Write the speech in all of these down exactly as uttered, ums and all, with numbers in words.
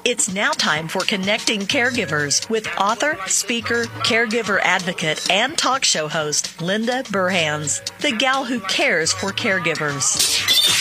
It's now time for Connecting Caregivers with author, speaker, caregiver advocate, and talk show host Linda Burhans, the gal who cares for caregivers.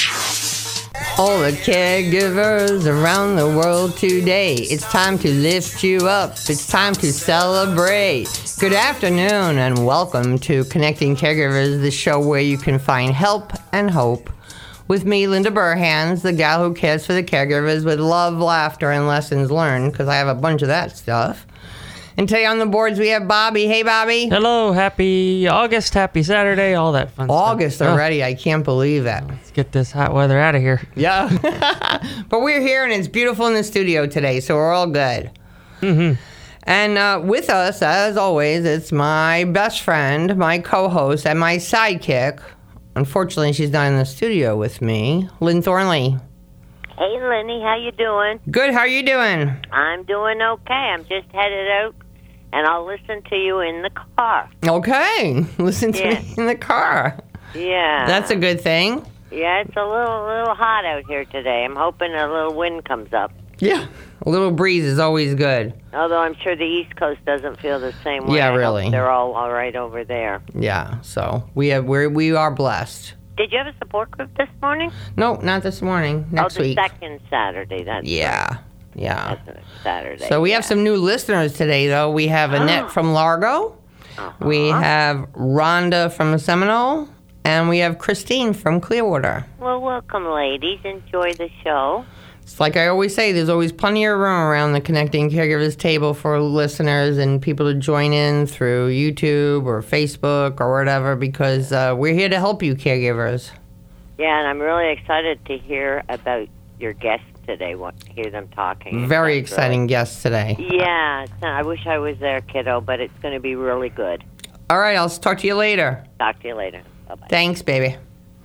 All the caregivers around the world today, it's time to lift you up. It's time to celebrate. Good afternoon and welcome to Connecting Caregivers, the show where you can find help and hope. With me, Linda Burhans, the gal who cares for the caregivers with love, laughter, and lessons learned, because I have a bunch of that stuff. And today on the boards we have Bobby. Hey, Bobby. Hello. Happy August. Happy Saturday. All that fun August stuff. already. Oh. I can't believe that. Let's get this hot weather out of here. Yeah. But we're here and it's beautiful in the studio today, so we're all good. Mm-hmm. And uh, with us, as always, it's my best friend, my co-host, and my sidekick. Unfortunately, she's not in the studio with me, Lynn Thornley. Hey, Lenny, how you doing? Good. How are you doing? I'm doing okay. I'm just headed out, and I'll listen to you in the car. Okay. Listen to Yeah. me in the car. Yeah. That's a good thing. Yeah, it's a little little hot out here today. I'm hoping a little wind comes up. Yeah. A little breeze is always good. Although I'm sure the East Coast doesn't feel the same way. Yeah, I hope really. they're all all right over there. Yeah. So we have we're, we are blessed. Did you have a support group this morning? No, not this morning. Next oh, the week. second Saturday. That's Yeah. Yeah. That's next Saturday. So we yeah. have some new listeners today, though. We have Annette from Largo. Uh-huh. We have Rhonda from Seminole. And we have Christine from Clearwater. Well, welcome, ladies. Enjoy the show. It's like I always say, there's always plenty of room around the Connecting Caregivers table for listeners and people to join in through YouTube or Facebook or whatever, because uh, we're here to help you, caregivers. Yeah, and I'm really excited to hear about your guests today, what, hear them talking. Very That's exciting really, guests today. Yeah, it's, I wish I was there, kiddo, but it's going to be really good. All right, I'll talk to you later. Talk to you later. Bye-bye. Thanks, baby.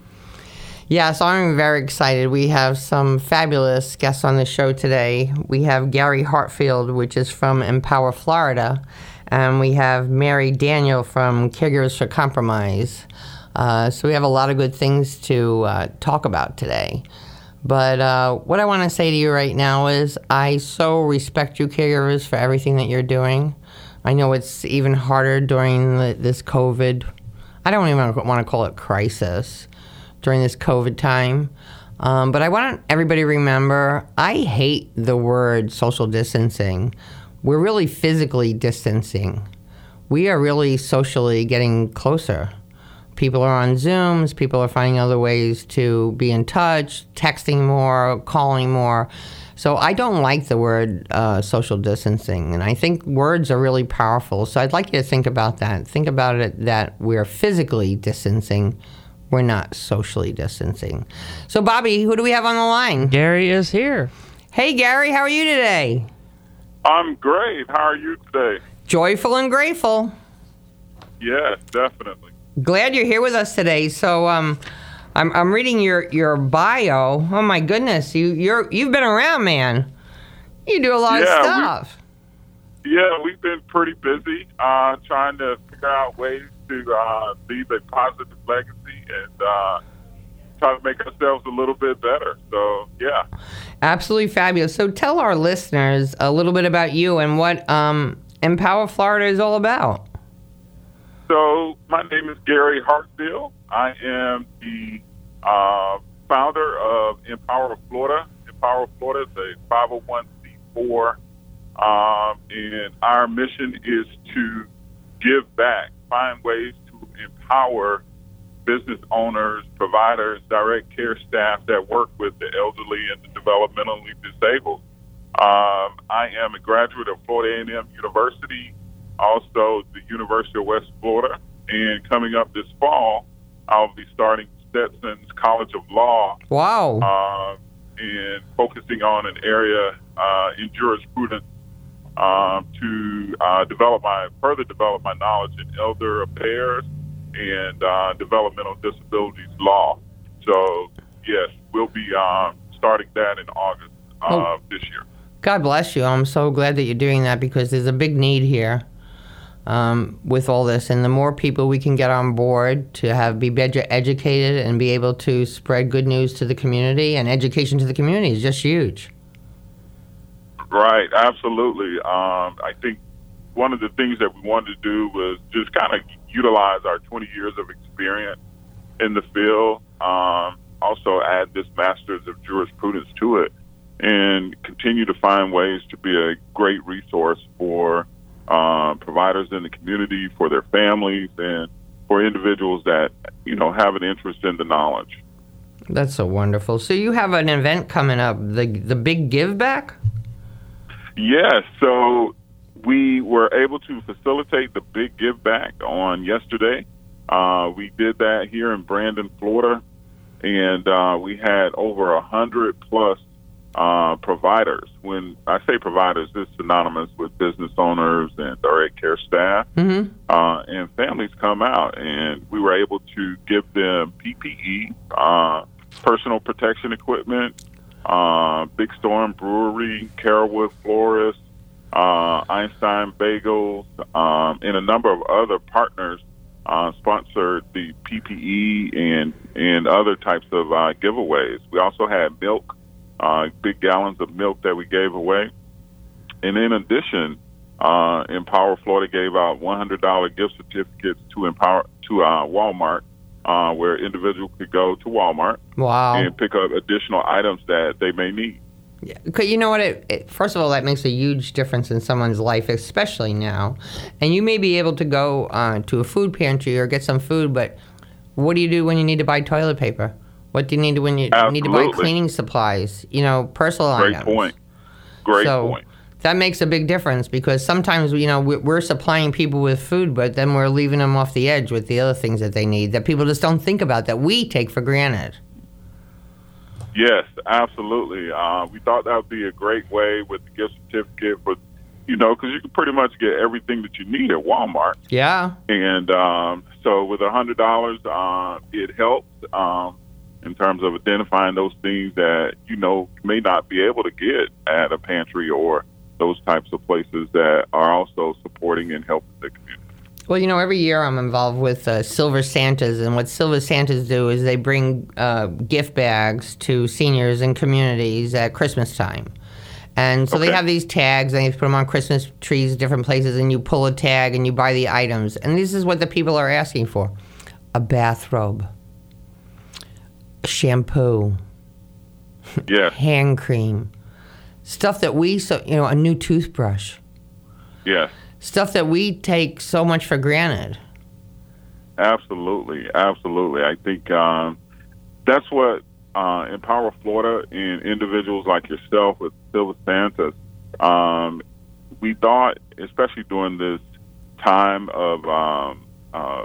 Yeah, so I'm very excited. We have some fabulous guests on the show today. We have Gary Hartfield, which is from Empower, Florida. And we have Mary Daniel from Caregivers for Compromise. Uh, so we have a lot of good things to uh, talk about today. But uh, what I want to say to you right now is I so respect you, caregivers, for everything that you're doing. I know it's even harder during the, this COVID. I don't even want to call it crisis during this COVID time. Um, but I want everybody to remember, I hate the word social distancing. We're really physically distancing. We are really socially getting closer. People are on Zooms. People are finding other ways to be in touch, texting more, calling more. So I don't like the word uh, social distancing, and I think words are really powerful. So I'd like you to think about that. Think about it that we're physically distancing. We're not socially distancing. So, Bobby, who do we have on the line? Gary is here. Hey, Gary, how are you today? I'm great. How are you today? Joyful and grateful. Yes, definitely. Glad you're here with us today. So, um, I'm I'm reading your, your bio. Oh my goodness, you you're you've been around, man. You do a lot yeah, of stuff. We, yeah, we've been pretty busy uh, trying to figure out ways to uh, leave a positive legacy and uh, try to make ourselves a little bit better. So, yeah. Absolutely fabulous. So tell our listeners a little bit about you and what um, Empower Florida is all about. So my name is Gary Hartfield. I am the uh, founder of Empower Florida. Empower Florida is a five oh one c four, um, and our mission is to give back, find ways to empower business owners, providers, direct care staff that work with the elderly and the developmentally disabled. Um, I am a graduate of Florida A and M University, also the University of West Florida, and coming up this fall, I'll be starting Stetson's College of Law. Wow. Uh, and focusing on an area uh, in jurisprudence um, to uh, develop my further develop my knowledge in elder affairs and uh, developmental disabilities law. So yes, we'll be um, starting that in August uh, oh. this year. God bless you. I'm so glad that you're doing that because there's a big need here um, with all this. And the more people we can get on board to have be better educated and be able to spread good news to the community and education to the community is just huge. Right, absolutely. Um, I think one of the things that we wanted to do was just kind of utilize our twenty years of experience in the field, um, also add this Masters of Jurisprudence to it, and continue to find ways to be a great resource for uh, providers in the community, for their families, and for individuals that, you know, have an interest in the knowledge. That's so wonderful. So you have an event coming up, the the Big Give Back? Yes, so we were able to facilitate the Big Give Back on yesterday. Uh, we did that here in Brandon, Florida, and uh, we had over a hundred plus uh, providers. When I say providers, it's synonymous with business owners and direct care staff. Mm-hmm. Uh, and families come out, and we were able to give them P P E, uh, personal protection equipment, uh, Big Storm Brewery, Carolwood Florist, uh, Einstein Bagels, um, and a number of other partners uh, sponsored the P P E and, and other types of uh, giveaways. We also had milk, uh, big gallons of milk that we gave away. And in addition, uh, Empower Florida gave out one hundred dollars gift certificates to Empower to uh, Walmart, uh, where individuals could go to Walmart Wow. and pick up additional items that they may need. Yeah, 'cause you know what? It, it, first of all, that makes a huge difference in someone's life, especially now. And you may be able to go uh, to a food pantry or get some food, but what do you do when you need to buy toilet paper? What do you need to when you Absolutely. need to buy cleaning supplies? You know, personal Great items. point. Great so, point. That makes a big difference because sometimes, you know, we're, we're supplying people with food, but then we're leaving them off the edge with the other things that they need that people just don't think about, that we take for granted. Yes, absolutely. Uh, we thought that would be a great way with the gift certificate for, you know, because you can pretty much get everything that you need at Walmart. Yeah. And um, so with one hundred dollars, uh, it helps um, in terms of identifying those things that, you know, you may not be able to get at a pantry or those types of places that are also supporting and helping the community. Well, you know, every year I'm involved with uh, Silver Santas, and what Silver Santas do is they bring uh, gift bags to seniors and communities at Christmas time. And so Okay. they have these tags, and they put them on Christmas trees, different places, and you pull a tag and you buy the items. And this is what the people are asking for. A bathrobe, shampoo, Yes, hand cream, stuff that we, so you know, a new toothbrush, yes. stuff that we take so much for granted. Absolutely, absolutely. I think um, that's what uh, Empower Florida and individuals like yourself with Silver Santas, um, we thought, especially during this time of, um, uh,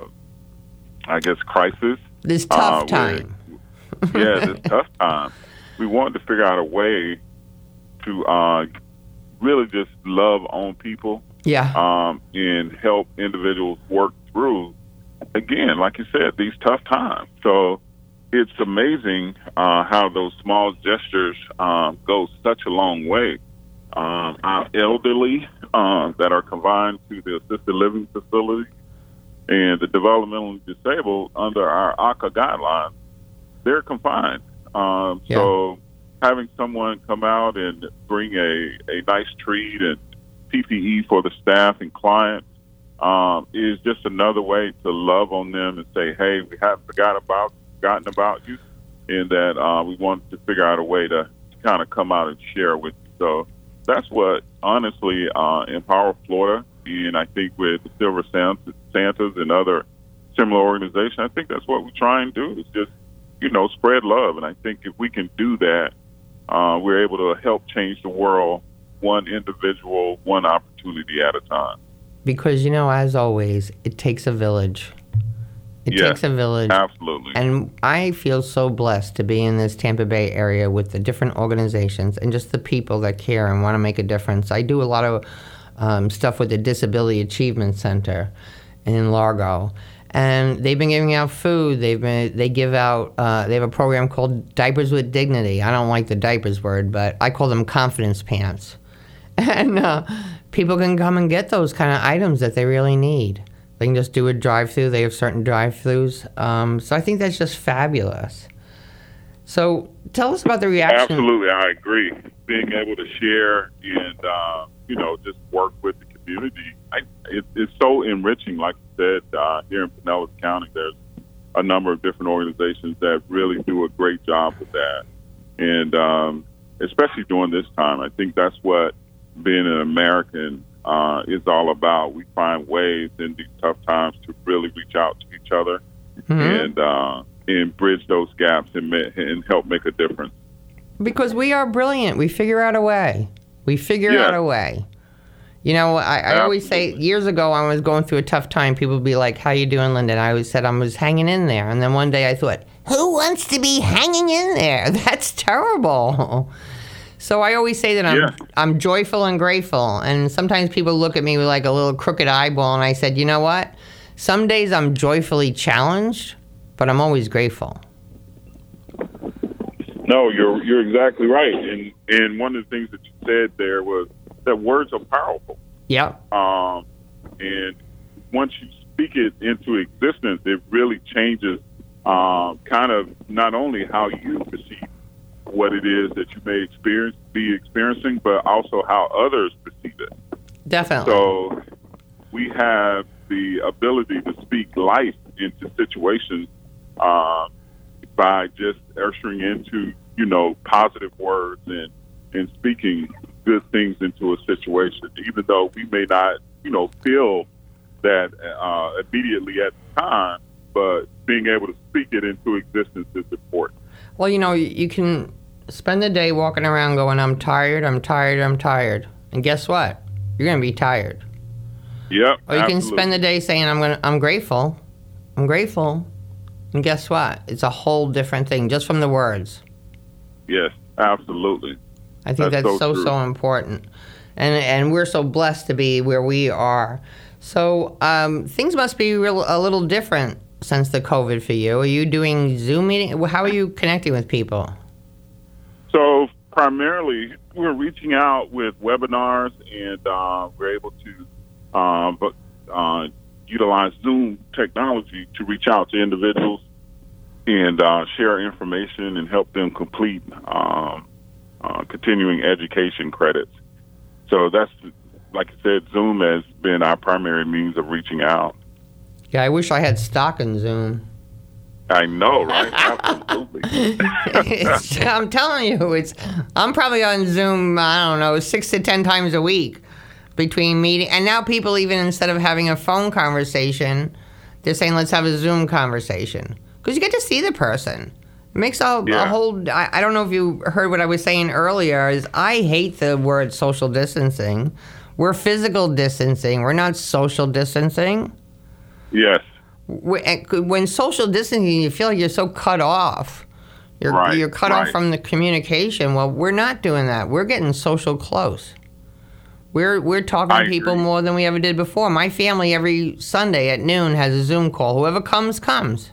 I guess, crisis. This tough uh, time. where- yeah, this tough time. We wanted to figure out a way to uh, really just love on people. Yeah. Um, and help individuals work through, again, like you said, these tough times. So it's amazing uh, how those small gestures um, go such a long way. Um, our elderly uh, that are confined to the assisted living facility and the developmentally disabled under our A C A guidelines, they're confined. Um, Yeah. So having someone come out and bring a, a nice treat and P P E for the staff and clients um, is just another way to love on them and say, hey, we haven't forgot about, forgotten about you, and that uh, we wanted to figure out a way to, to kind of come out and share with you. So that's what, honestly, uh, Empower Florida, and I think with the Silver Santas and other similar organizations, I think that's what we try and do is just, you know, spread love. And I think if we can do that, uh, we're able to help change the world one individual, one opportunity at a time. Because, you know, as always, it takes a village. It Yeah, takes a village. Absolutely. And I feel so blessed to be in this Tampa Bay area with the different organizations and just the people that care and want to make a difference. I do a lot of um, stuff with the Disability Achievement Center in Largo. And they've been giving out food. They've been they give out. Uh, they have a program called Diapers with Dignity. I don't like the diapers word, but I call them confidence pants. And uh, people can come and get those kind of items that they really need. They can just do a drive-through. They have certain drive-throughs. Um, so I think that's just fabulous. So tell us about the reaction. Absolutely, I agree. Being able to share and uh, you know just work with the community, I, it, it's so enriching. Like you said, uh, here in Pinellas County, there's a number of different organizations that really do a great job with that, and um, especially during this time, I think that's what being an American uh, is all about. We find ways in these tough times to really reach out to each other mm-hmm. and uh, and bridge those gaps and, ma- and help make a difference. Because we are brilliant. We figure out a way. We figure yeah. out a way. You know, I, I always say, years ago, I was going through a tough time. People would be like, how you doing, Linda? And I always said I was hanging in there. And then one day I thought, who wants to be hanging in there? That's terrible. So I always say that I'm yeah. I'm joyful and grateful. And sometimes people look at me with like a little crooked eyeball. And I said, you know what? Some days I'm joyfully challenged, but I'm always grateful. No, you're you're exactly right. And and one of the things that you said there was that words are powerful. Yep. Um, and once you speak it into existence, it really changes um, kind of not only how you perceive what it is that you may experience, be experiencing, but also how others perceive it. Definitely. So we have the ability to speak life into situations uh, by just ushering into, you know, positive words and, and speaking good things into a situation, even though we may not, you know, feel that uh, immediately at the time, but being able to speak it into existence is important. Well, you know, you can spend the day walking around going, I'm tired, I'm tired, I'm tired. And guess what? You're going to be tired. Yep. Or you absolutely. can spend the day saying, I'm gonna, I'm grateful, I'm grateful. And guess what? It's a whole different thing just from the words. Yes, absolutely. I think that's, that's so, so, so important. And and we're so blessed to be where we are. So um, things must be real, a little different since the COVID for you. Are you doing Zoom meetings? How are you connecting with people? So primarily, we're reaching out with webinars, and uh, we're able to uh, but, uh, utilize Zoom technology to reach out to individuals and uh, share information and help them complete um, uh, continuing education credits. So that's, like I said, Zoom has been our primary means of reaching out. Yeah, I wish I had stock in Zoom. I know, right? Absolutely. It's, I'm telling you, it's. I'm probably on Zoom, I don't know, six to ten times a week between meeting. And now people, even instead of having a phone conversation, they're saying, let's have a Zoom conversation. Because you get to see the person. It makes a, yeah. a whole... I, I don't know if you heard what I was saying earlier, is I hate the word social distancing. We're physical distancing. We're not social distancing. Yes. When social distancing, you feel like you're so cut off. You're, right, you're cut right. off from the communication. Well, we're not doing that. We're getting social close. We're we're talking I to people agree. more than we ever did before. My family every Sunday at noon has a Zoom call. Whoever comes, comes.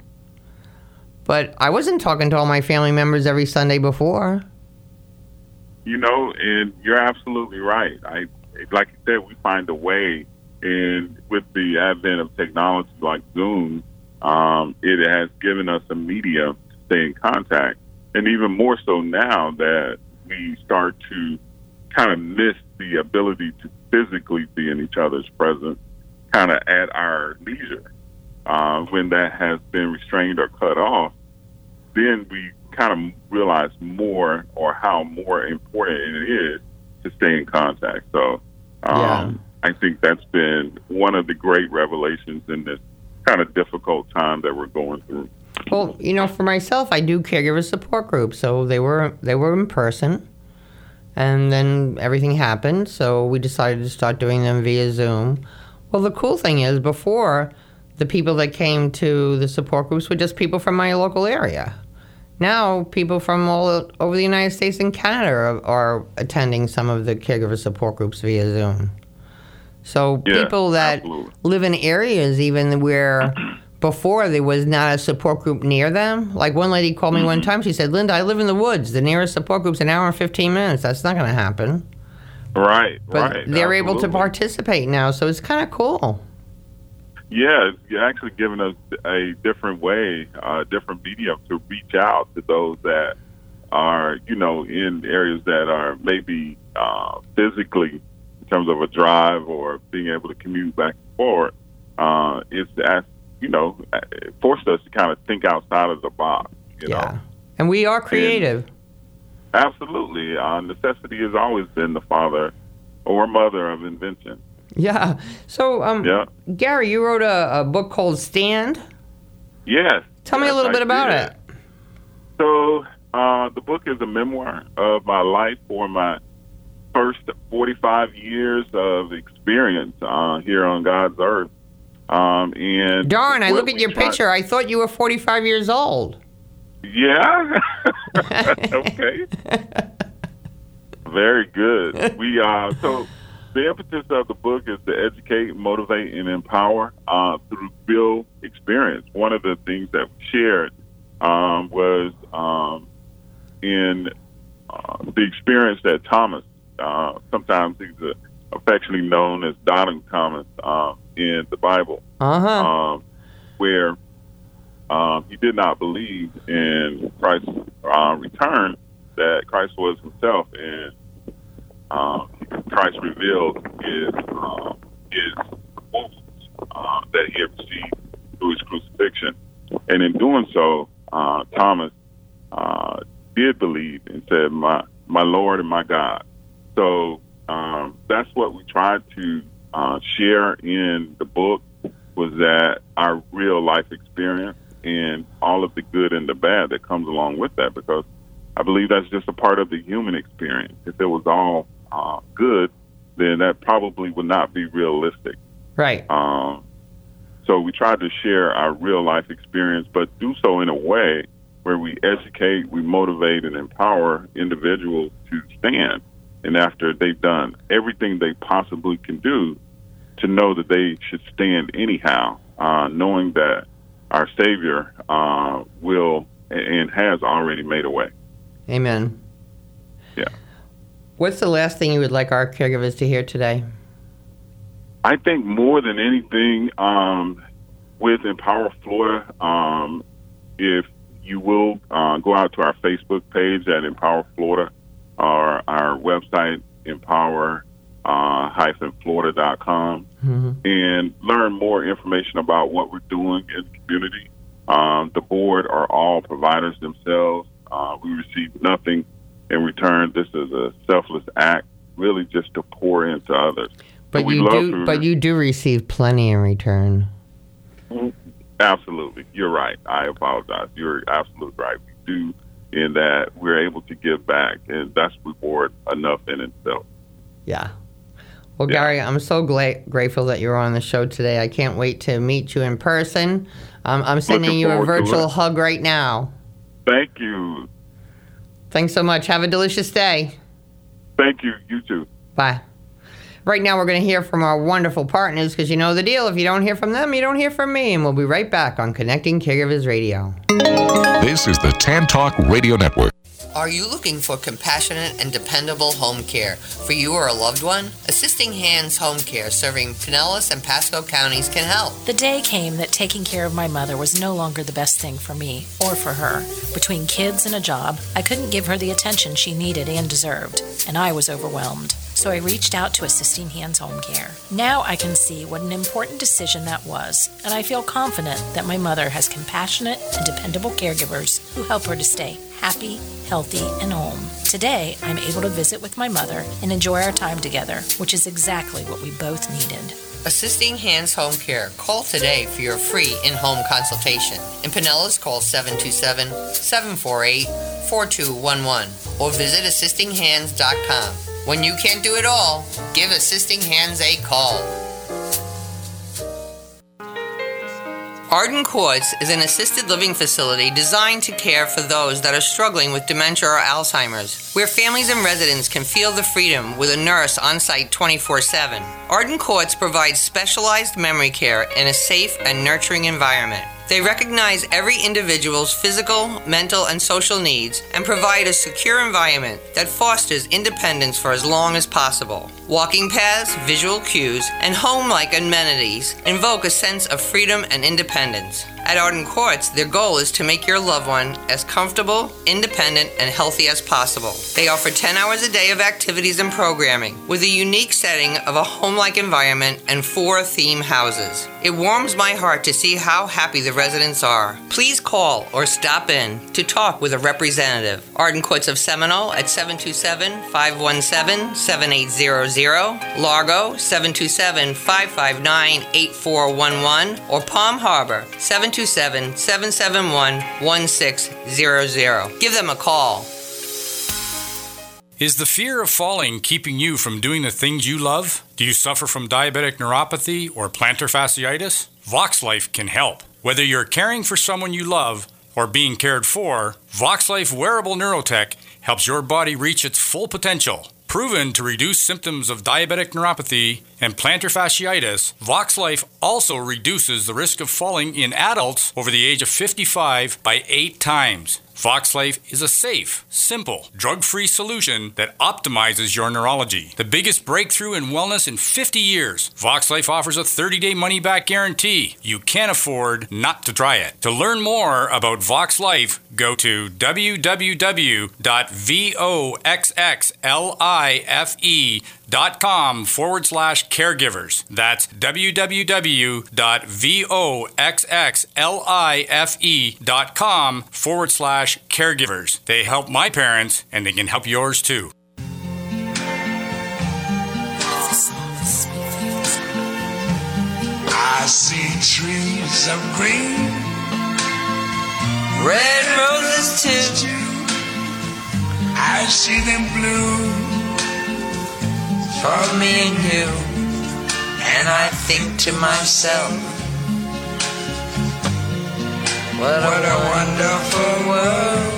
But I wasn't talking to all my family members every Sunday before. You know, and you're absolutely right. I, like you said, we find a way, and with the advent of technology like Zoom, um, it has given us a medium to stay in contact. And even more so now that we start to kind of miss the ability to physically be in each other's presence, kind of at our leisure. Uh, when that has been restrained or cut off, then we kind of realize more or how more important it is to stay in contact. So um, yeah. I think that's been one of the great revelations in this kind of difficult time that we're going through. Well, you know, for myself, I do caregiver support groups. So they were they were in person. And then everything happened, so we decided to start doing them via Zoom. Well, the cool thing is, before, the people that came to the support groups were just people from my local area. Now, people from all over the United States and Canada are, are attending some of the caregiver support groups via Zoom. So yeah, people that absolutely. live in areas even where before there was not a support group near them. Like one lady called me one time, she said, Linda, I live in the woods. The nearest support group's an hour and fifteen minutes. That's not going to happen. Right, but right. they're absolutely. able to participate now, so it's kind of cool. Yeah, you're actually giving us a different way, a uh, different medium to reach out to those that are, you know, in areas that are maybe uh, physically, in terms of a drive or being able to commute back and forth, uh, it's, as, you know, it forced us to kind of think outside of the box, you yeah. know. And we are creative. And absolutely. Uh, necessity has always been the father or mother of invention. Yeah. So, um, yeah. Gary, you wrote a, a book called Stand. Yes. Tell me yes, a little I bit about did. it. So, uh, the book is a memoir of my life for my first forty-five years of experience uh, here on God's earth. Um, and Darn, I what look at we your try- picture. I thought you were forty-five years old. Yeah. Okay. Very good. We uh, so the impetus of the book is to educate, motivate, and empower uh, through real experience. One of the things that we shared um, was um, in uh, the experience that Thomas, uh, sometimes he's uh, affectionately known as Doubting Thomas uh, in the Bible, Uh-huh. um, where um, he did not believe in Christ's uh, return, that Christ was himself, and um, Christ revealed his uh, his wounds uh, that he had received through his crucifixion, and in doing so, uh, Thomas uh, did believe and said, "My my Lord and my God." So um, that's what we tried to uh, share in the book, was that our real life experience and all of the good and the bad that comes along with that, because I believe that's just a part of the human experience. If it was all uh, good, then that probably would not be realistic. Right. Um, so we tried to share our real life experience, but do so in a way where we educate, we motivate, and empower individuals to stand. And after they've done everything they possibly can do, to know that they should stand anyhow, uh, knowing that our Savior uh, will and has already made a way. Amen. Yeah. What's the last thing you would like our caregivers to hear today? I think more than anything, um, with Empower Florida, um, if you will uh, go out to our Facebook page at Empower Florida, or our website, empower dash florida dot com, Mm-hmm. and learn more information about what we're doing in the community. Um, the board are all providers themselves. Uh, we receive nothing in return. This is a selfless act, really just to pour into others. But So we you love do. to- But you do receive plenty in return. Absolutely. You're right. I apologize. You're absolutely right. We do, in that we're able to give back, and that's reward enough in itself. Yeah. Well, Yeah. Gary, I'm so gla- grateful that you're on the show today. I can't wait to meet you in person. Um, I'm sending Looking you a forward to virtual it. hug right now. Thank you. Thanks so much. Have a delicious day. Thank you. You too. Bye. Right now, we're going to hear from our wonderful partners, because you know the deal. If you don't hear from them, you don't hear from me. And we'll be right back on Connecting Caregivers Radio. This is the Tan Talk Radio Network. Are you looking for compassionate and dependable home care for you or a loved one? Assisting Hands Home Care, serving Pinellas and Pasco counties, can help. The day came that taking care of my mother was no longer the best thing for me or for her. Between kids and a job, I couldn't give her the attention she needed and deserved, and I was overwhelmed. So I reached out to Assisting Hands Home Care. Now I can see what an important decision that was, and I feel confident that my mother has compassionate and dependable caregivers who help her to stay happy, healthy, and home. Today, I'm able to visit with my mother and enjoy our time together, which is exactly what we both needed. Assisting Hands Home Care. Call today for your free in-home consultation. In Pinellas, call seven two seven, seven four eight, four two one one or visit assisting hands dot com. When you can't do it all, give Assisting Hands a call. Arden Courts is an assisted living facility designed to care for those that are struggling with dementia or Alzheimer's, where families and residents can feel the freedom with a nurse on site twenty-four seven. Arden Courts provides specialized memory care in a safe and nurturing environment. They recognize every individual's physical, mental, and social needs and provide a secure environment that fosters independence for as long as possible. Walking paths, visual cues, and home-like amenities invoke a sense of freedom and independence. At Arden Courts, their goal is to make your loved one as comfortable, independent, and healthy as possible. They offer ten hours a day of activities and programming, with a unique setting of a home-like environment and four theme houses. It warms my heart to see how happy the residents are. Please call or stop in to talk with a representative. Arden Courts of Seminole at seven two seven, five one seven, seven eight zero zero, Largo seven two seven, five five nine, eight four one one, or Palm Harbor seven two seven, seven seven one, one six zero zero. Give them a call. Is the fear of falling keeping you from doing the things you love? Do you suffer from diabetic neuropathy or plantar fasciitis? VoxLife can help. Whether you're caring for someone you love or being cared for, VoxLife Wearable Neurotech helps your body reach its full potential. Proven to reduce symptoms of diabetic neuropathy and plantar fasciitis, VoxLife also reduces the risk of falling in adults over the age of fifty-five by eight times. VoxLife is a safe, simple, drug-free solution that optimizes your neurology. The biggest breakthrough in wellness in fifty years. VoxLife offers a thirty-day money-back guarantee. You can't afford not to try it. To learn more about VoxLife, go to w w w dot voxxlife.com forward slash caregivers. That's w w w dot voxxlife.com forward slash caregivers. They help my parents, and they can help yours too. I see trees of green, Red roses too. I see them blue For me and you. And I think to myself, what, what a wonderful world.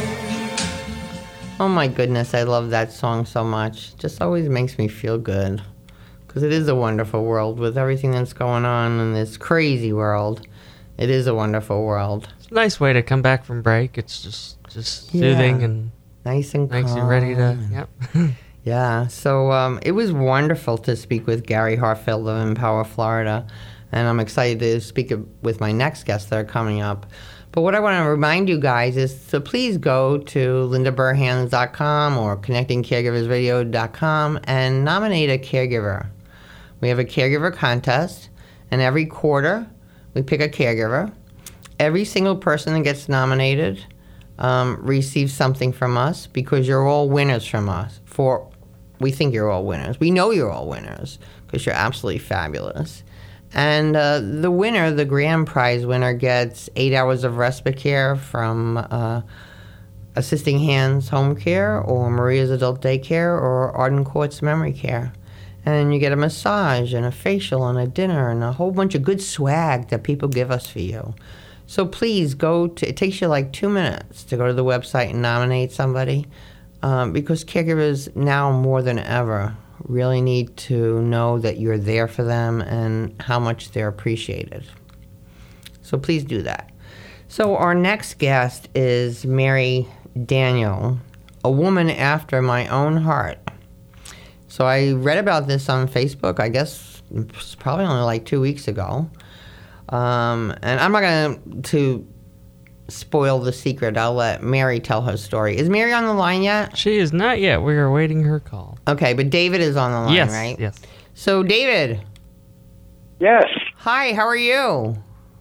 Oh my goodness, I love that song so much. Just always makes me feel good. Because it is a wonderful world with everything that's going on in this crazy world. It is a wonderful world. It's a nice way to come back from break. It's just just soothing Yeah. and Nice and makes calm. you ready to. Yep. Yeah, so um, it was wonderful to speak with Gary Hartfield of Empower Florida. And I'm excited to speak with my next guests that are coming up. But what I want to remind you guys is to please go to linda burhans dot com or connecting caregivers radio dot com and nominate a caregiver. We have a caregiver contest, and every quarter we pick a caregiver. Every single person that gets nominated um, receives something from us because you're all winners from us. For we think you're all winners. We know you're all winners because you're absolutely fabulous. And uh, the winner, the grand prize winner, gets eight hours of respite care from uh, Assisting Hands Home Care or Maria's Adult Daycare or Arden Courts Memory Care. And you get a massage and a facial and a dinner and a whole bunch of good swag that people give us for you. So please go to, it takes you like two minutes to go to the website and nominate somebody um, because caregivers now more than ever really need to know that you're there for them and how much they're appreciated. So please do that. So our next guest is Mary Daniel, a woman after my own heart. So I read about this on Facebook, I guess it's probably only like two weeks ago. Um, and I'm not going to spoil the secret. I'll let Mary tell her story. Is Mary on the line yet? She is not yet. We are awaiting her call. Okay, but David is on the line, yes, right? Yes. So, David. Yes. Hi, how are you?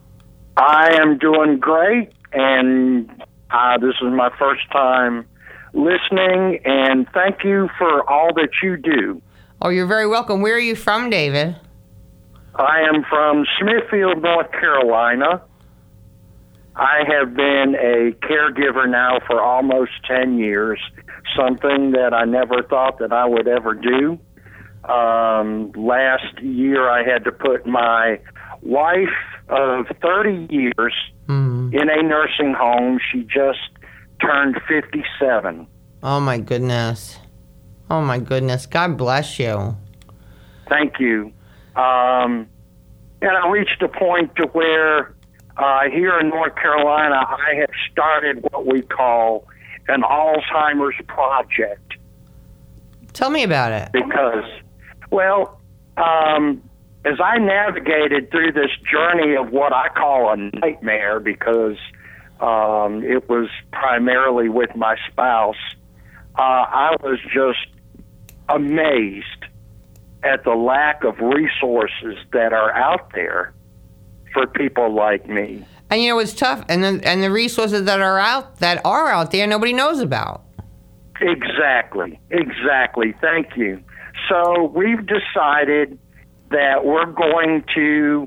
I am doing great, and uh, this is my first time listening, and thank you for all that you do. Oh, you're very welcome. Where are you from, David? I am from Smithfield, North Carolina. I have been a caregiver now for almost ten years, something that I never thought that I would ever do. Um, last year I had to put my wife of thirty years mm. in a nursing home. She just turned fifty-seven. Oh, my goodness. Oh, my goodness. God bless you. Thank you. Um, and I reached a point to where uh, here in North Carolina, I have started what we call an Alzheimer's project. Tell me about it. Because, well, um, as I navigated through this journey of what I call a nightmare, because um, it was primarily with my spouse, uh, I was just amazed at the lack of resources that are out there for people like me. And you know, it's tough, and the, and the resources that are out that are out there, nobody knows about. Exactly, exactly. Thank you. So we've decided that we're going to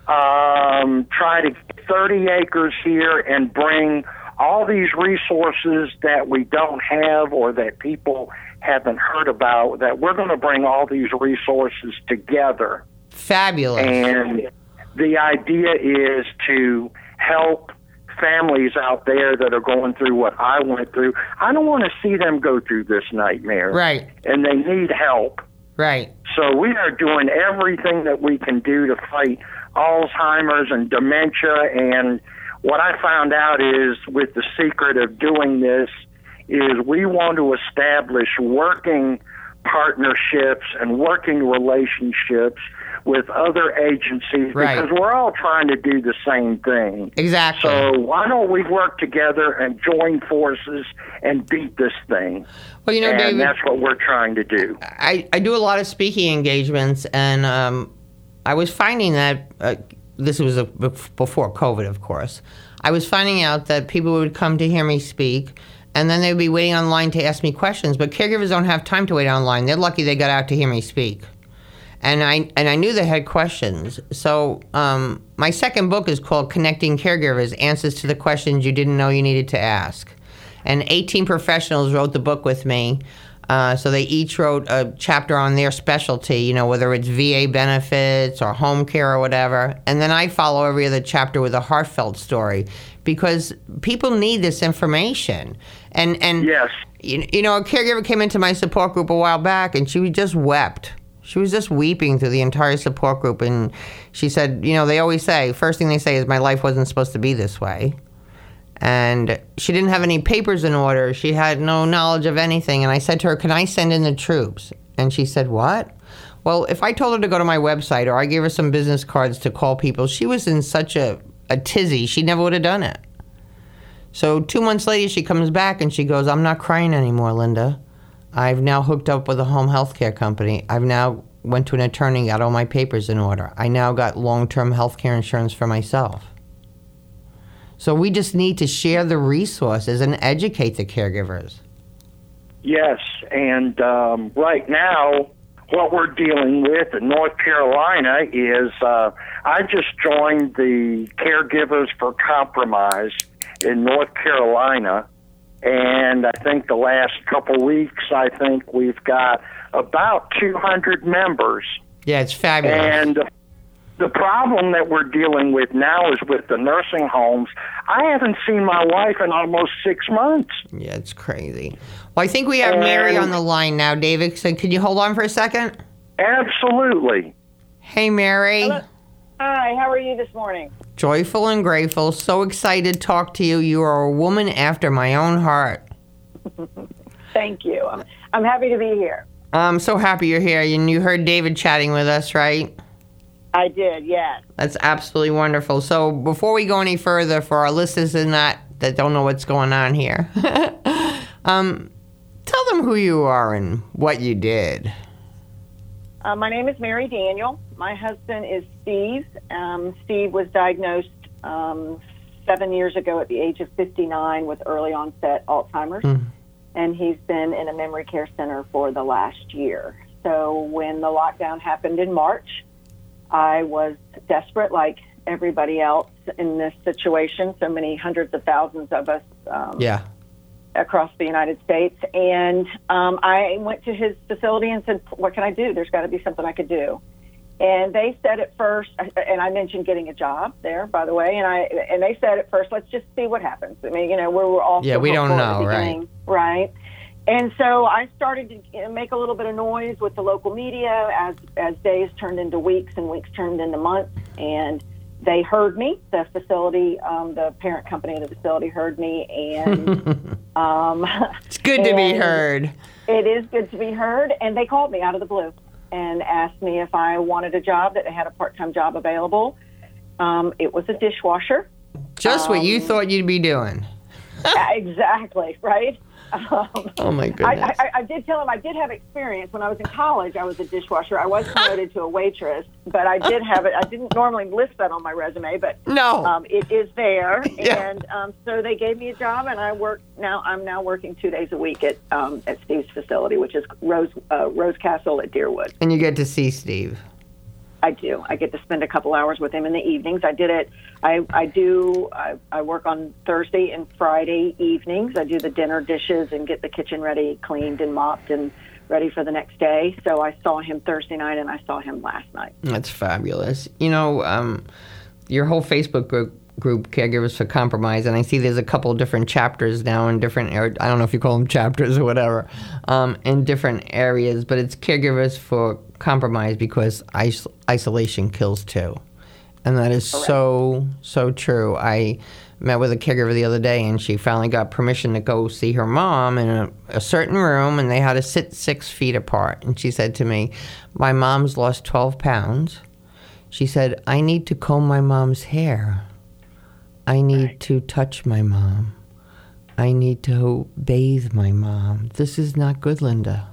um, try to get thirty acres here and bring all these resources that we don't have or that people haven't heard about, that we're going to bring all these resources together. Fabulous. And the idea is to help families out there that are going through what I went through. I don't want to see them go through this nightmare. Right. And they need help. Right. So we are doing everything that we can do to fight Alzheimer's and dementia. And what I found out is, with the secret of doing this, is we want to establish working partnerships and working relationships with other agencies, right, because we're all trying to do the same thing. Exactly. So why don't we work together and join forces and beat this thing? Well, you know, and David, that's what we're trying to do. I, I do a lot of speaking engagements, and um, I was finding that, uh, this was a, before COVID, of course, I was finding out that people would come to hear me speak, and then they'd be waiting online to ask me questions, but caregivers don't have time to wait online. They're lucky they got out to hear me speak. And I and I knew they had questions. So um, my second book is called Connecting Caregivers, Answers to the Questions You Didn't Know You Needed to Ask. And eighteen professionals wrote the book with me. Uh, so they each wrote a chapter on their specialty, you know, whether it's V A benefits or home care or whatever. And then I follow every other chapter with a heartfelt story, because people need this information. And, and yes. you, you know, a caregiver came into my support group a while back, and she just wept. She was just weeping through the entire support group, and she said, you know, they always say, first thing they say is, my life wasn't supposed to be this way. And she didn't have any papers in order. She had no knowledge of anything. And I said to her, can I send in the troops? And she said, what? Well, if I told her to go to my website, or I gave her some business cards to call people, she was in such a, a tizzy, she never would have done it. So two months later, she comes back and she goes, I'm not crying anymore, Linda. I've now hooked up with a home health care company. I've now went to an attorney, got all my papers in order. I now got long-term health care insurance for myself. So we just need to share the resources and educate the caregivers. Yes, and um, right now, what we're dealing with in North Carolina is uh, I just joined the Caregivers for Compromise in North Carolina. And I think the last couple weeks, I think we've got about two hundred members. Yeah, it's fabulous. And the problem that we're dealing with now is with the nursing homes. I haven't seen my wife in almost six months. Yeah, it's crazy. Well, I think we have and Mary on the line now, David. So can you hold on for a second? Absolutely. Hey, Mary. Hello. Hi, how are you this morning? Joyful and grateful. So excited to talk to you. You are a woman after my own heart. Thank you. I'm, I'm happy to be here. I'm so happy you're here. And you heard David chatting with us, right? I did, yes. That's absolutely wonderful. So before we go any further, for our listeners and that, that don't know what's going on here, um, tell them who you are and what you did. Uh, my name is Mary Daniel. My husband is Steve. Um, Steve was diagnosed um, seven years ago at the age of fifty-nine with early onset Alzheimer's, mm. and he's been in a memory care center for the last year. So when the lockdown happened in March, I was desperate, like everybody else in this situation, so many hundreds of thousands of us um, yeah. across the United States. And um, I went to his facility and said, what can I do? There's got to be something I could do. And they said at first, and I mentioned getting a job there, by the way, and I and they said at first, let's just see what happens. I mean, you know, we're, we're all yeah, we don't know, right? Right. And so I started to you know, make a little bit of noise with the local media as as days turned into weeks and weeks turned into months, and they heard me. The facility, um, the parent company of the facility heard me, and um, it's good to be heard. It is good to be heard, and they called me out of the blue. and asked me if I wanted a job, that they had a part-time job available. Um, it was a dishwasher. Just um, what you thought you'd be doing. Exactly, right? Um, oh, my goodness. I, I, I did tell him I did have experience. When I was in college, I was a dishwasher. I was promoted to a waitress, but I did have it. I didn't normally list that on my resume, but no. um, it is there. Yeah. And um, so they gave me a job, and I work now. I'm now working two days a week at um, at Steve's facility, which is Rose uh, Rose Castle at Deerwood. And you get to see Steve. I do. I get to spend a couple hours with him in the evenings. I did it. I, I do. I, I work on Thursday and Friday evenings. I do the dinner dishes and get the kitchen ready, cleaned and mopped and ready for the next day. So I saw him Thursday night and I saw him last night. That's fabulous. You know, um, your whole Facebook group, group, Caregivers for Compromise, and I see there's a couple different chapters now in different areas. I don't know if you call them chapters or whatever, um, in different areas, but it's Caregivers for Compromise because is- isolation kills too. And that is Correct. so, so true. I met with a caregiver the other day, and she finally got permission to go see her mom in a, a certain room, and they had to sit six feet apart. And she said to me, my mom's lost twelve pounds. She said, I need to comb my mom's hair. I need right. to touch my mom. I need to bathe my mom. This is not good, Linda.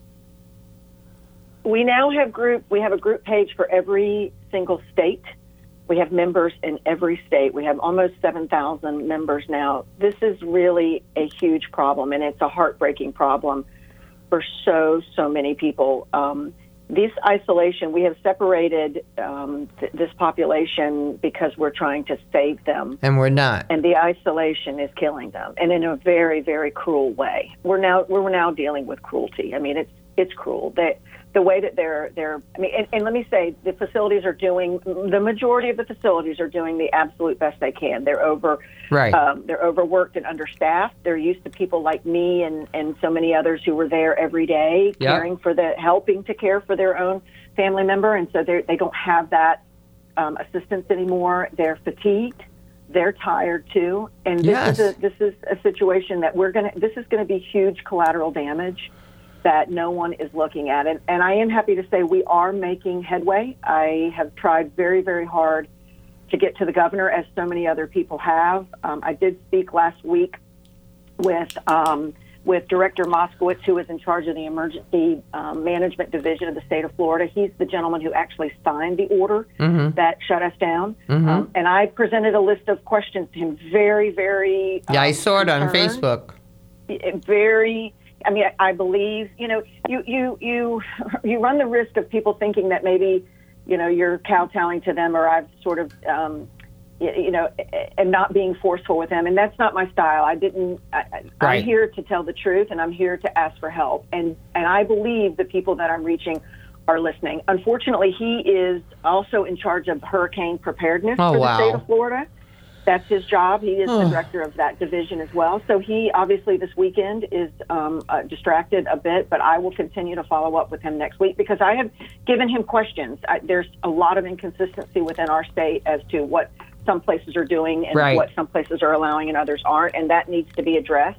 We now have group. We have a group page for every single state. We have members in every state. We have almost seven thousand members now. This is really a huge problem, and it's a heartbreaking problem for so, so many people. Um, this isolation, we have separated um, th- this population because we're trying to save them. And we're not. And the isolation is killing them, and in a very, very cruel way. We're now we're now dealing with cruelty. I mean, it's it's cruel. They, the way that they're, they're I mean, and, and let me say, the facilities are doing, the majority of the facilities are doing the absolute best they can. They're over, right. um, they're overworked and understaffed. They're used to people like me and, and so many others who were there every day, yep. caring for the, helping to care for their own family member. And so they they don't have that um, assistance anymore. They're fatigued. They're tired too. And this yes. is a, this is a situation that we're going to, this is going to be huge collateral damage that no one is looking at. And, and I am happy to say we are making headway. I have tried very, very hard to get to the governor, as so many other people have. Um, I did speak last week with um, with Director Moskowitz, who is in charge of the Emergency um, Management Division of the state of Florida. He's the gentleman who actually signed the order mm-hmm. that shut us down. Mm-hmm. Um, and I presented a list of questions to him, very, very Yeah, um, I saw it on concerned. Facebook. Very... I mean, I believe, you know, you, you, you, you run the risk of people thinking that maybe, you know, you're kowtowing to them, or I've sort of, um, you, you know, and not being forceful with them. And that's not my style. I didn't, I, right. I'm here to tell the truth, and I'm here to ask for help. And, and I believe the people that I'm reaching are listening. Unfortunately, he is also in charge of hurricane preparedness oh, for the wow. state of Florida. That's his job. He is the director of that division as well. So he obviously this weekend is um, uh, distracted a bit, but I will continue to follow up with him next week because I have given him questions. I, there's a lot of inconsistency within our state as to what some places are doing and right. what some places are allowing and others aren't, and that needs to be addressed.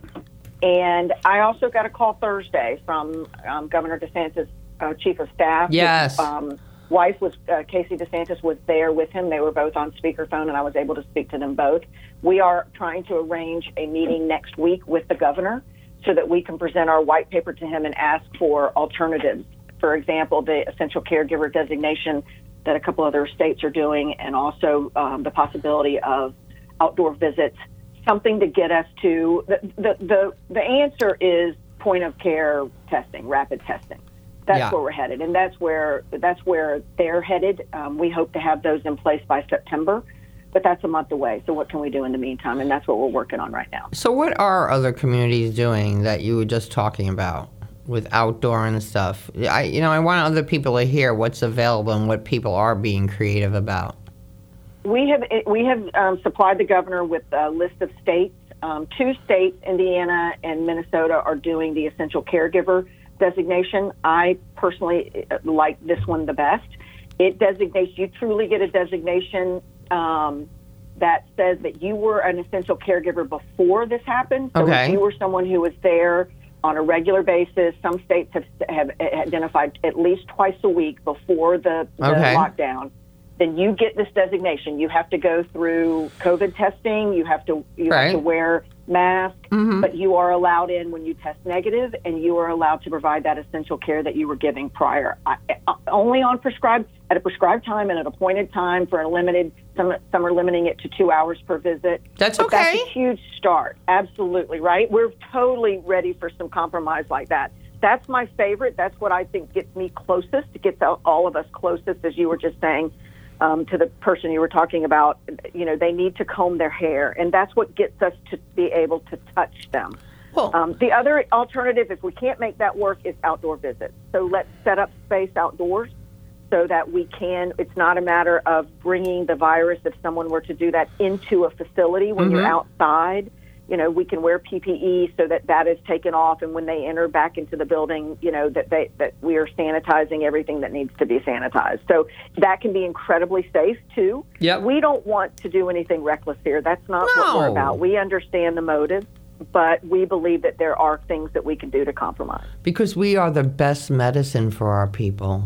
And I also got a call Thursday from um, Governor DeSantis' uh, chief of staff. Yes. His, um, wife was uh, Casey DeSantis was there with him. They were both on speakerphone, and I was able to speak to them both. We are trying to arrange a meeting next week with the governor so that we can present our white paper to him and ask for alternatives. For example, the essential caregiver designation that a couple other states are doing, and also um, the possibility of outdoor visits, something to get us to the the the, the answer is point of care testing, rapid testing. That's yeah. where we're headed, and that's where that's where they're headed. Um, we hope to have those in place by September, but that's a month away. So what can we do in the meantime? And that's what we're working on right now. So what are other communities doing that you were just talking about with outdoor and stuff? I, you know, I want other people to hear what's available and what people are being creative about. We have we have um, supplied the governor with a list of states. Um, two states, Indiana and Minnesota, are doing the essential caregiver designation. I personally like this one the best. It designates, you truly get a designation um, that says that you were an essential caregiver before this happened. So okay. if you were someone who was there on a regular basis. Some states have have identified at least twice a week before the, the Okay. lockdown. Then you get this designation. You have to go through COVID testing. You have to you Right. have to wear masks, Mhm. but you are allowed in when you test negative, and you are allowed to provide that essential care that you were giving prior, I, uh, only on prescribed at a prescribed time and at appointed time for a limited. Some some are limiting it to two hours per visit. That's But That's okay. a huge start. Absolutely right. We're totally ready for some compromise like that. That's my favorite. That's what I think gets me closest. It gets all all of us closest, as you were just saying. Um, to the person you were talking about, you know, they need to comb their hair, and that's what gets us to be able to touch them. Well, Um, the other alternative, if we can't make that work, is outdoor visits. So let's set up space outdoors so that we can, it's not a matter of bringing the virus, if someone were to do that, into a facility when you're Mhm. outside. You know, we can wear P P E so that that is taken off, and when they enter back into the building, you know, that they that we are sanitizing everything that needs to be sanitized. So that can be incredibly safe too. Yep. We don't want to do anything reckless here. That's not what we're No. about. We understand the motive, but we believe that there are things that we can do to compromise. Because we are the best medicine for our people.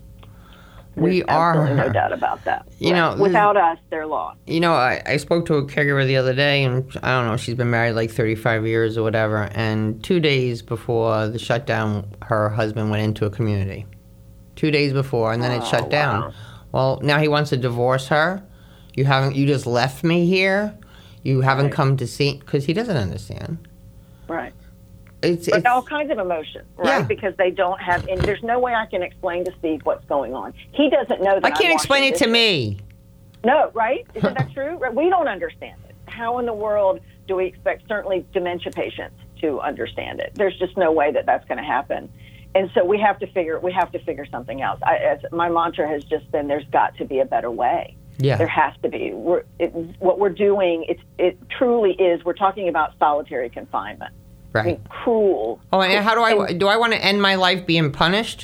We There's absolutely are. no doubt about that. You know, Right. Without us, they're lost. You know, I, I spoke to a caregiver the other day, and I don't know, she's been married like thirty-five years or whatever, and two days before the shutdown, her husband went into a community. Two days before, and then it Oh, shut down. wow. Well, now he wants to divorce her. You haven't, you just left me here. You haven't Right. come to see, because he doesn't understand. Right. It's, But it's all kinds of emotion, right? Yeah. Because they don't have, and there's no way I can explain to Steve what's going on. He doesn't know that I I'm can't explain washing it to dishes. me. No, right? Isn't that true? Right? We don't understand it. How in the world do we expect certainly dementia patients to understand it? There's just no way that that's going to happen. And so we have to figure we have to figure something else. I, as my mantra has just been, there's got to be a better way. Yeah. There has to be. We're, it, what we're doing, it, it truly is. We're talking about solitary confinement. I Right. mean, cruel. Oh, and how do I, And- do I want to end my life being punished?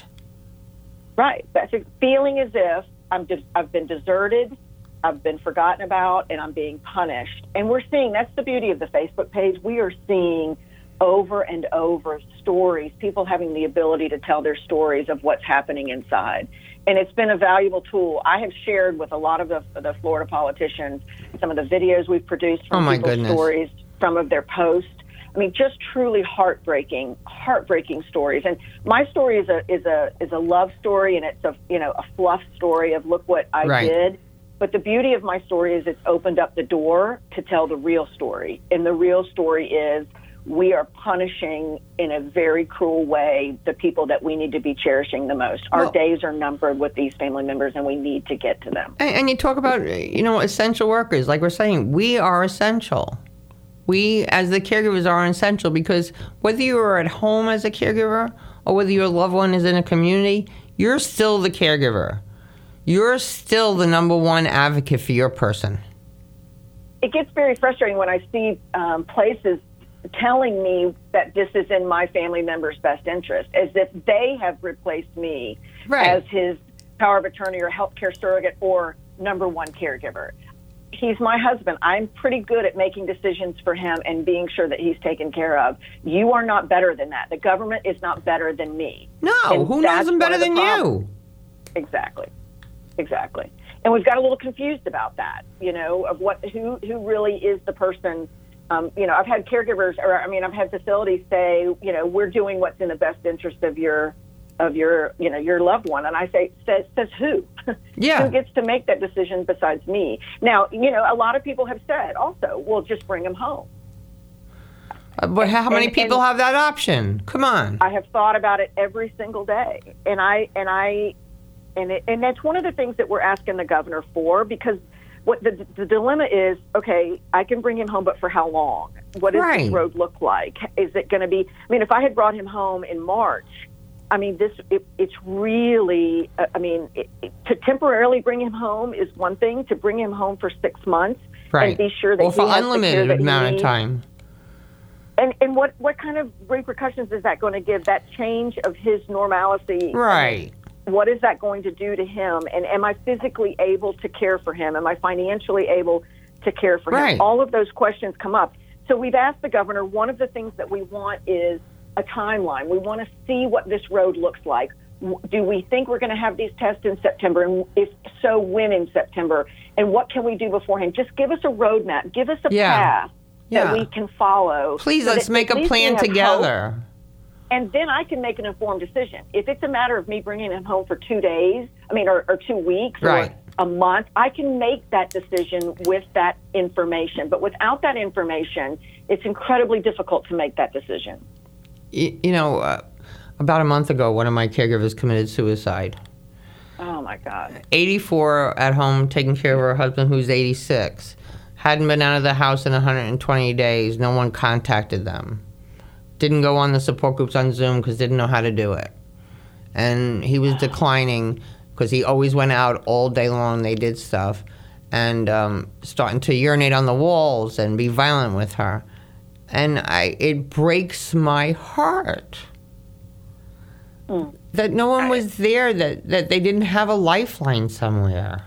Right. That's a feeling as if I'm des- I've been deserted, I've been forgotten about, and I'm being punished. And we're seeing, that's the beauty of the Facebook page. We are seeing over and over stories, people having the ability to tell their stories of what's happening inside. And it's been a valuable tool. I have shared with a lot of the, the Florida politicians some of the videos we've produced from Oh, my people's goodness. stories, some of their posts. I mean, just truly heartbreaking, heartbreaking stories. And my story is a is a is a love story, and it's a you know a fluff story of look what I Right. did. But the beauty of my story is it's opened up the door to tell the real story, and the real story is we are punishing in a very cruel way the people that we need to be cherishing the most. Our Well- days are numbered with these family members, and we need to get to them. And, and you talk about, you know, essential workers. Like we're saying, we are essential. We, as the caregivers, are essential because whether you are at home as a caregiver or whether your loved one is in a community, you're still the caregiver. You're still the number one advocate for your person. It gets very frustrating when I see um, places telling me that this is in my family member's best interest, as if they have replaced me Right. as his power of attorney or healthcare surrogate or number one caregiver. He's my husband. I'm pretty good at making decisions for him and being sure that he's taken care of. You are not better than that. The government is not better than me. No, And who knows that's them one better of the than problems. you? Exactly. Exactly. And we've got a little confused about that, you know, of what who who really is the person. Um, you know, I've had caregivers, or I mean, I've had facilities say, you know, we're doing what's in the best interest of your of your, you know, your loved one. And I say, says, says who? Yeah. Who gets to make that decision besides me? Now, you know, a lot of people have said also, well, just bring them home. Uh, But how many And- people and- have that option? Come on. I have thought about it every single day, and I and I and it, and that's one of the things that we're asking the governor for, because what the the dilemma is, okay, I can bring him home, but for how long? What does Right. this road look like? Is it going to be? I mean, if I had brought him home in March, I mean, this it, it's really. uh, I mean, it, it, to temporarily bring him home is one thing. To bring him home for six months Right. and be sure that or for he has the care unlimited that he amount of needs. time. And and what, what kind of repercussions is that going to give? That change of his normalcy. Right. What is that going to do to him? And am I physically able to care for him? Am I financially able to care for Right. him? All of those questions come up. So we've asked the governor, one of the things that we want is a timeline. We want to see what this road looks like. Do we think we're going to have these tests in September? And if so, when in September? And what can we do beforehand? Just give us a roadmap. Give us a yeah. path yeah. that we can follow. Please, so let's make a plan together. Hope, and then I can make an informed decision. If it's a matter of me bringing him home for two days, I mean, or, or two weeks, right. or a month, I can make that decision with that information. But without that information, it's incredibly difficult to make that decision. You, you know, uh, about a month ago, one of my caregivers committed suicide. Oh, my God. eighty-four at home taking care of her husband who's eighty-six. Hadn't been out of the house in one hundred twenty days. No one contacted them. Didn't go on the support groups on Zoom because didn't know how to do it. And he was declining because he always went out all day long. They did stuff. And um, starting to urinate on the walls and be violent with her. And I, it breaks my heart. Mm. That no one was there, that, that they didn't have a lifeline somewhere.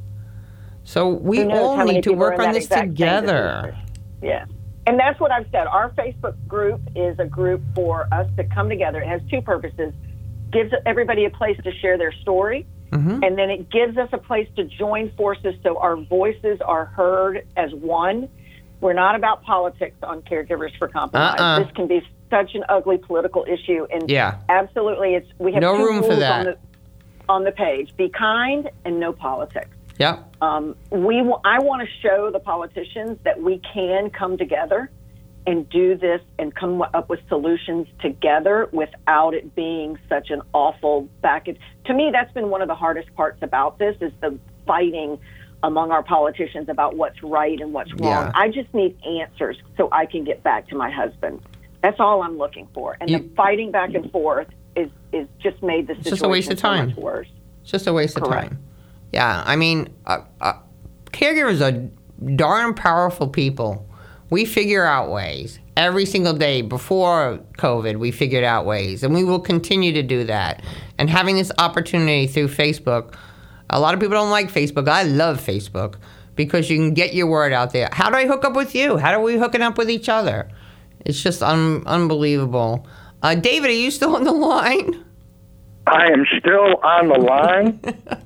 So we all need to work on this together. Yeah. And that's what I've said. Our Facebook group is a group for us to come together. It has two purposes. Gives everybody a place to share their story, mm-hmm. and then it gives us a place to join forces so our voices are heard as one. We're not about politics on Caregivers for Compromise. Uh-uh. This can be such an ugly political issue, and yeah. absolutely, it's we have no two room rules for that. on the on the page: be kind and no politics. Yeah. Um, we w- I want to show the politicians that we can come together and do this and come up with solutions together without it being such an awful back. And to me, that's been one of the hardest parts about this is the fighting among our politicians about what's right and what's wrong. Yeah. I just need answers so I can get back to my husband. That's all I'm looking for. And you, the fighting back and forth is, is just made the situation just a waste of time. so much worse. It's just a waste Correct. of time. Yeah, I mean, uh, uh, caregivers are darn powerful people. We figure out ways. Every single day before COVID, we figured out ways, and we will continue to do that. And having this opportunity through Facebook, a lot of people don't like Facebook. I love Facebook because you can get your word out there. How do I hook up with you? How are we hooking up with each other? It's just un- unbelievable. Uh, David, are you still on the line? I am still on the line,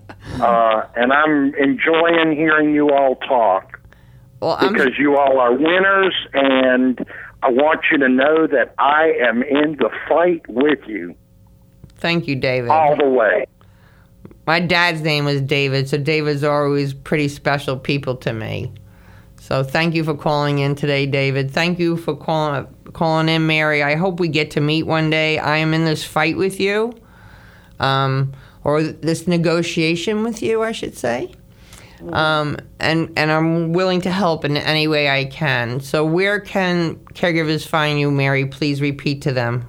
uh, and I'm enjoying hearing you all talk. Well, because I'm... you all are winners, and I want you to know that I am in the fight with you. Thank you, David. All the way. My dad's name was David, so David's always pretty special people to me. So thank you for calling in today, David. Thank you for calling calling in, Mary. I hope we get to meet one day. I am in this fight with you, um, or this negotiation with you, I should say. Um, and, and I'm willing to help in any way I can. So where can caregivers find you, Mary? Please repeat to them.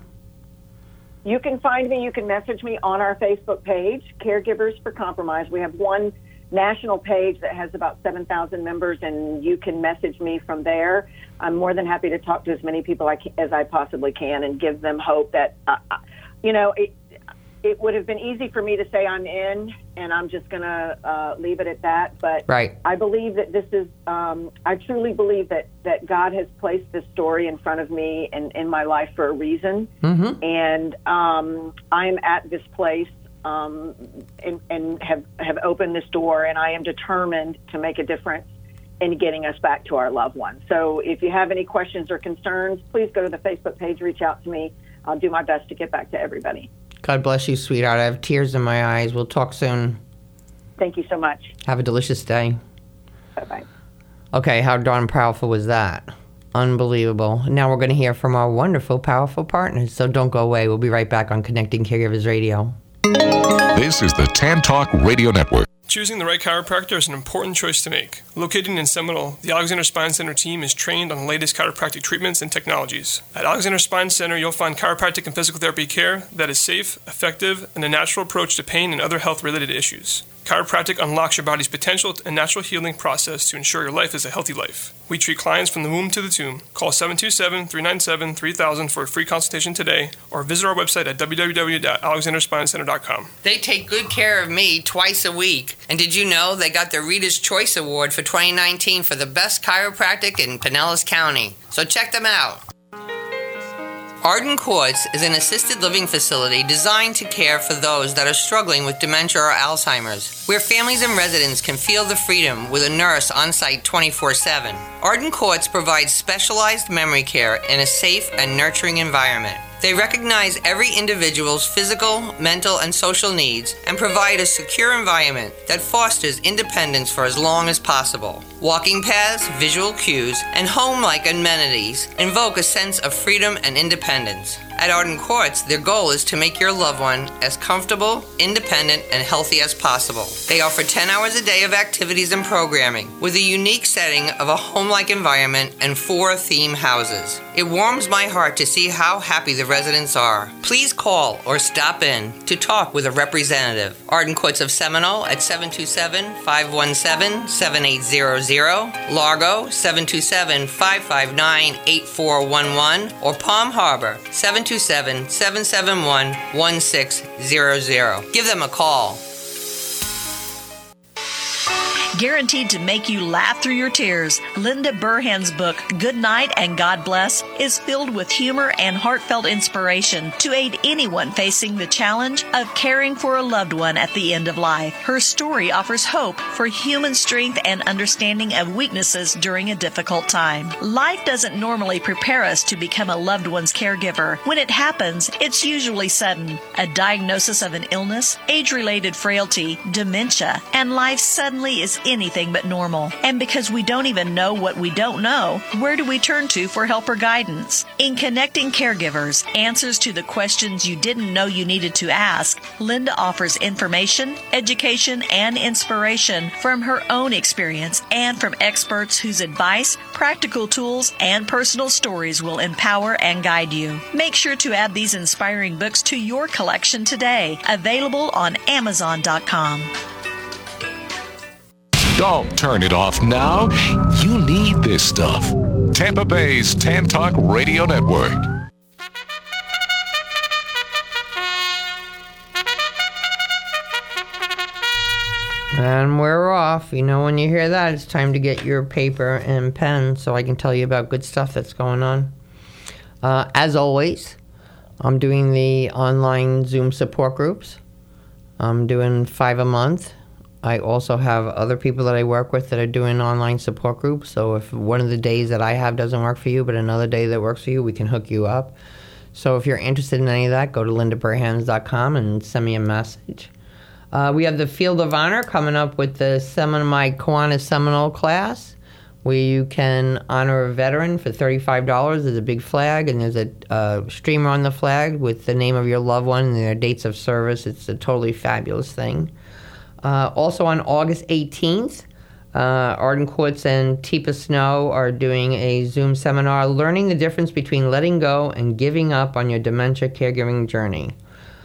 You can find me, you can message me on our Facebook page, Caregivers for Compromise. We have one national page that has about seven thousand members, and you can message me from there. I'm more than happy to talk to as many people I can, as I possibly can and give them hope that, uh, you know, it, it would have been easy for me to say I'm in, and I'm just going to uh, leave it at that. But right. I believe that this is, um, I truly believe that, that God has placed this story in front of me and in my life for a reason. Mm-hmm. And um, I'm at this place um, and, and have, have opened this door, and I am determined to make a difference in getting us back to our loved ones. So if you have any questions or concerns, please go to the Facebook page, reach out to me. I'll do my best to get back to everybody. God bless you, sweetheart. I have tears in my eyes. We'll talk soon. Thank you so much. Have a delicious day. Bye-bye. Okay, how darn powerful was that? Unbelievable. Now we're going to hear from our wonderful, powerful partners. So don't go away. We'll be right back on Connecting Caregivers Radio. This is the Tan Talk Radio Network. Choosing the right chiropractor is an important choice to make. Located in Seminole, the Alexander Spine Center team is trained on the latest chiropractic treatments and technologies. At Alexander Spine Center, you'll find chiropractic and physical therapy care that is safe, effective, and a natural approach to pain and other health-related issues. Chiropractic unlocks your body's potential and natural healing process to ensure your life is a healthy life. We treat clients from the womb to the tomb. Call seven two seven, three nine seven, three thousand for a free consultation today, or visit our website at w w w dot alexander spine center dot com. They take good care of me twice a week. And did you know they got the Reader's Choice Award for twenty nineteen for the best chiropractic in Pinellas County? So check them out. Arden Courts is an assisted living facility designed to care for those that are struggling with dementia or Alzheimer's, where families and residents can feel the freedom with a nurse on site twenty-four seven. Arden Courts provides specialized memory care in a safe and nurturing environment. They recognize every individual's physical, mental, and social needs and provide a secure environment that fosters independence for as long as possible. Walking paths, visual cues, and home-like amenities invoke a sense of freedom and independence. At Arden Courts, their goal is to make your loved one as comfortable, independent, and healthy as possible. They offer ten hours a day of activities and programming, with a unique setting of a home-like environment and four theme houses. It warms my heart to see how happy the residents are. Please call or stop in to talk with a representative. Arden Courts of Seminole at seven two seven, five one seven, seven eight zero zero, Largo seven two seven, five five nine, eight four one one, or Palm Harbor seven two seven, seven seven one, one six zero zero. Give them a call. Guaranteed to make you laugh through your tears, Linda Burhan's book, Good Night and God Bless, is filled with humor and heartfelt inspiration to aid anyone facing the challenge of caring for a loved one at the end of life. Her story offers hope for human strength and understanding of weaknesses during a difficult time. Life doesn't normally prepare us to become a loved one's caregiver. When it happens, it's usually sudden. A diagnosis of an illness, age-related frailty, dementia, and life suddenly is anything but normal. And because we don't even know what we don't know, where do we turn to for help or guidance? In Connecting Caregivers, Answers to the Questions You Didn't Know You Needed to Ask, Linda offers information, education, and inspiration from her own experience and from experts whose advice, practical tools, and personal stories will empower and guide you. Make sure to add these inspiring books to your collection today. Available on Amazon dot com. Don't turn it off now. You need this stuff. Tampa Bay's Tan Talk Radio Network. And we're off. You know, when you hear that, it's time to get your paper and pen so I can tell you about good stuff that's going on. Uh, as always, I'm doing the online Zoom support groups. I'm doing five a month. I also have other people that I work with that are doing online support groups. So if one of the days that I have doesn't work for you, but another day that works for you, we can hook you up. So if you're interested in any of that, go to linda burhans dot com and send me a message. Uh, we have the Field of Honor coming up with the Seminole, my Kiwanis Seminole class, where you can honor a veteran for thirty-five dollars. There's a big flag, and there's a uh, streamer on the flag with the name of your loved one and their dates of service. It's a totally fabulous thing. Uh, also on August eighteenth, uh, Arden Courts and Teepa Snow are doing a Zoom seminar, Learning the Difference Between Letting Go and Giving Up on Your Dementia Caregiving Journey.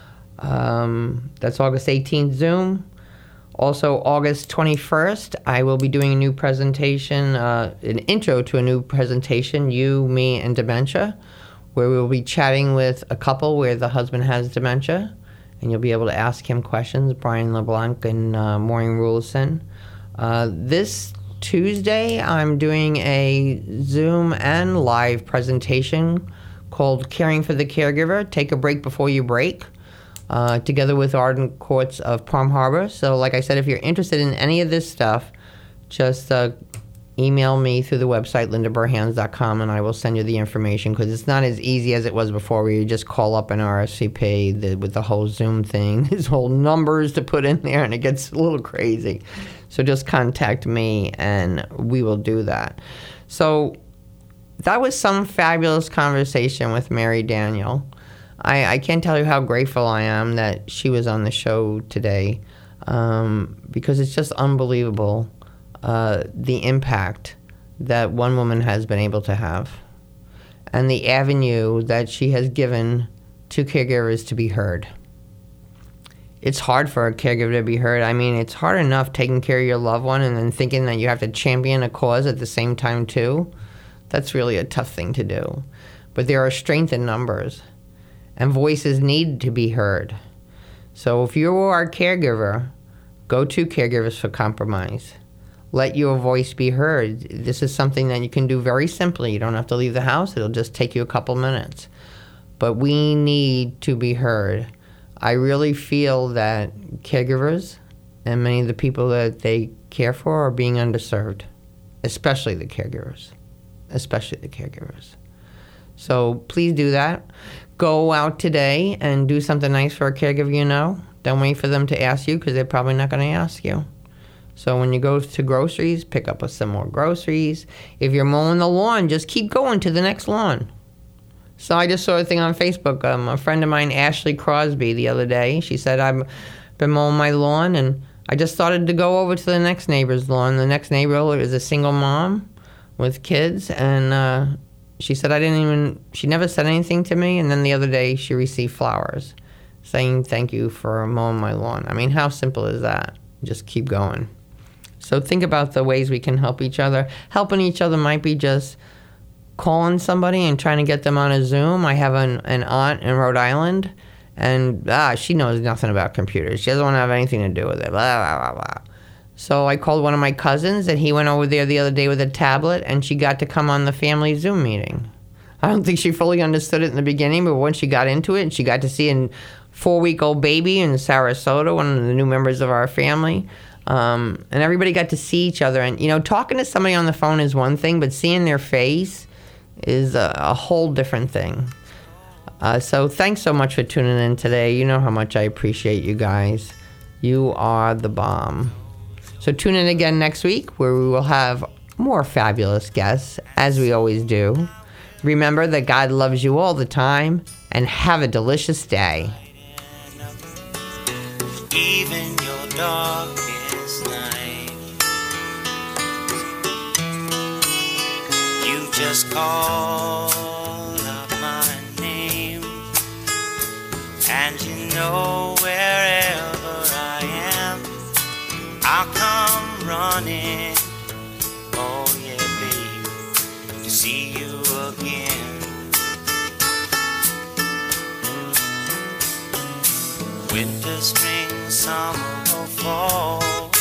Um, that's August eighteenth Zoom. Also, August twenty-first, I will be doing a new presentation, uh, an intro to a new presentation, You, Me, and Dementia, where we will be chatting with a couple where the husband has dementia. And you'll be able to ask him questions, Brian LeBlanc and uh, Maureen Rulison. Uh, this Tuesday, I'm doing a Zoom and live presentation called Caring for the Caregiver, Take a Break Before You Break, uh, together with Arden Courts of Palm Harbor. So like I said, if you're interested in any of this stuff, just uh, email me through the website, linda burhans dot com, and I will send you the information, because it's not as easy as it was before, where you just call up an R S V P the, with the whole Zoom thing. There's whole numbers to put in there, and it gets a little crazy. So just contact me, and we will do that. So that was some fabulous conversation with Mary Daniel. I, I can't tell you how grateful I am that she was on the show today, um, because it's just unbelievable. Uh, the impact that one woman has been able to have and the avenue that she has given to caregivers to be heard. It's hard for a caregiver to be heard. I mean, it's hard enough taking care of your loved one and then thinking that you have to champion a cause at the same time too. That's really a tough thing to do. But there are strength in numbers, and voices need to be heard. So if you are a caregiver, go to Caregivers for Compromise. Let your voice be heard. This is something that you can do very simply. You don't have to leave the house. It'll just take you a couple minutes. but we need to be heard. I really feel that caregivers and many of the people that they care for are being underserved, especially the caregivers, especially the caregivers. So please do that. Go out today and do something nice for a caregiver you know. Don't wait for them to ask you because they're probably not going to ask you. So when you go to groceries, pick up some more groceries. If you're mowing the lawn, just keep going to the next lawn. So I just saw a thing on Facebook. Um, a friend of mine, Ashley Crosby, the other day, she said, I've been mowing my lawn, and I just started to go over to the next neighbor's lawn. The next neighbor is a single mom with kids, and uh, she said I didn't even, she never said anything to me, and then the other day she received flowers saying thank you for mowing my lawn. I mean, how simple is that? Just keep going. So think about the ways we can help each other. Helping each other might be just calling somebody and trying to get them on a Zoom. I have an, an aunt in Rhode Island, and ah, she knows nothing about computers. She doesn't want to have anything to do with it, blah, blah, blah, blah. So I called one of my cousins, and he went over there the other day with a tablet, and she got to come on the family Zoom meeting. I don't think she fully understood it in the beginning, but once she got into it, and she got to see a four-week-old baby in Sarasota, one of the new members of our family, um, and everybody got to see each other. And, you know, talking to somebody on the phone is one thing, but seeing their face is a, a whole different thing. Uh, so thanks so much for tuning in today. You know how much I appreciate you guys. You are the bomb. So tune in again next week where we will have more fabulous guests, as we always do. Remember that God loves you all the time, and have a delicious day. Even your darkest night, you just call out my name, and you know wherever I am, I'll come running, oh yeah babe, to see you again. Winter, spring, summer, or fall,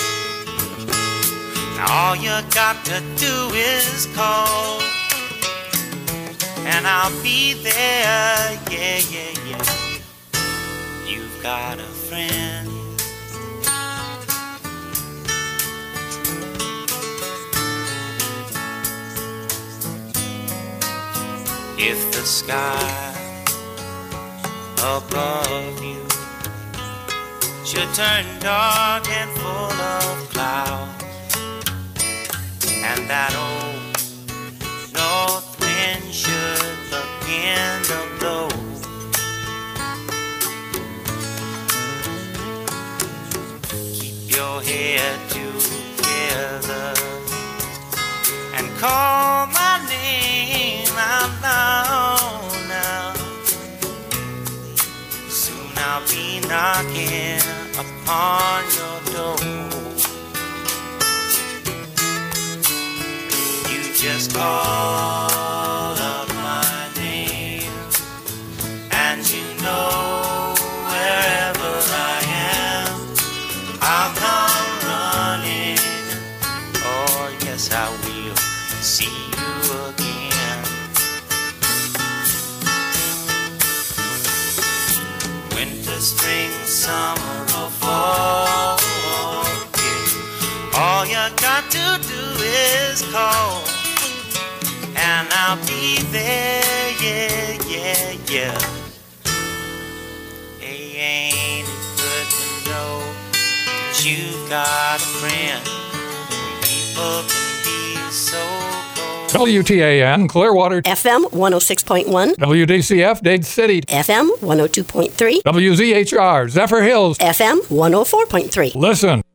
now all you got to do is call, and I'll be there, yeah, yeah, yeah. You've got a friend. If the sky above you should turn dark and full of clouds, and that old north wind should begin to blow, keep your head together and call my name out loud now. Soon I'll be knocking upon your door. You just call out my name, and you know wherever I am, I'll come running. Oh yes, I will see you again. Winter, spring, summer, or fall, yeah. All you got to do is call, and I'll be there, yeah, yeah, yeah. Hey, ain't it good to know that you've got a friend? People can be so cold. W T A N, Clearwater. F M one oh six point one. W D C F, Dade City. F M one oh two point three. W Z H R, Zephyr Hills. F M one oh four point three. Listen.